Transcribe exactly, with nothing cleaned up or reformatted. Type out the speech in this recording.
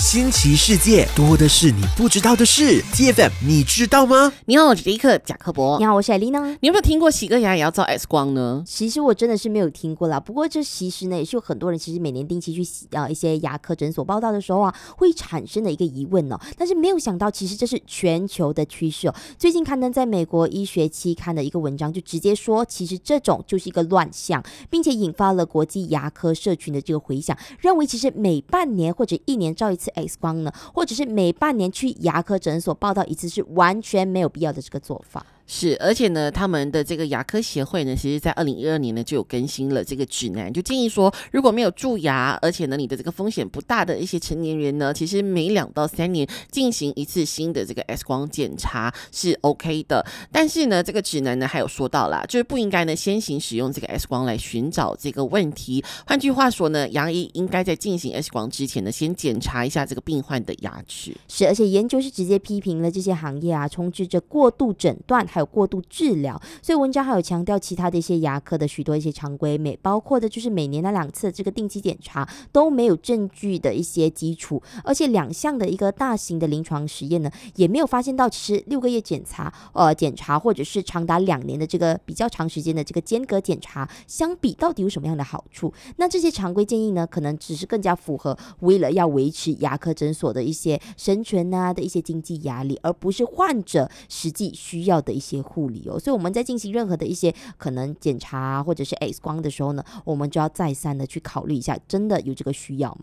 新奇世界，多的是你不知道的事。T F M 你知道吗？ 你好，我是迪克贾克伯。 你好，我是艾丽呢。 你有没有听过洗个牙也要照 X 光呢？ 其实我真的是没有听过啦，不过这其实呢也是有很多人其实每年定期去洗啊一些牙科诊所报道的时候啊，会产生的一个疑问哦。但是没有想到，其实这是全球的趋势哦。最近刊登在美国医学期刊的一个文章就直接说，其实这种就是一个乱象，并且引发了国际牙科社群的这个回响，认为其实每半年或者一年照一次 X 光呢，或者是每半年去牙科诊所报道一次是完全没有必要的这个做法。 是，而且呢，他们的这个牙科协会呢，其实在二零一二年呢就有更新了这个指南，就建议说，如果没有蛀牙，而且呢你的这个风险不大的一些成年人呢，其实每两到三年进行一次新的这个 X 光检查是 OK 的。但是呢，这个指南呢还有说到啦，就是不应该呢先行使用这个 X 光来寻找这个问题。换句话说呢，牙医应该在进行 X 光之前呢，先检查一下这个病患的牙齿。 是，而且研究是直接批评了这些行业啊，充斥着过度诊断还有过度治疗，所以文章还有强调其他的一些牙科的许多一些常规，每包括的就是每年的两次的这个定期检查都没有证据的一些基础，而且两项的一个大型的临床实验呢，也没有发现到其实六个月检查呃检查或者是长达两年的这个比较长时间的这个间隔检查相比到底有什么样的好处。那这些常规建议呢，可能只是更加符合为了要维持牙科诊所的一些生存啊的一些经济压力，而不是患者实际需要的一些护理哦。所以我们在进行任何的一些可能检查或者是 X 光的时候呢，我们就要再三的去考虑一下，真的有这个需要吗？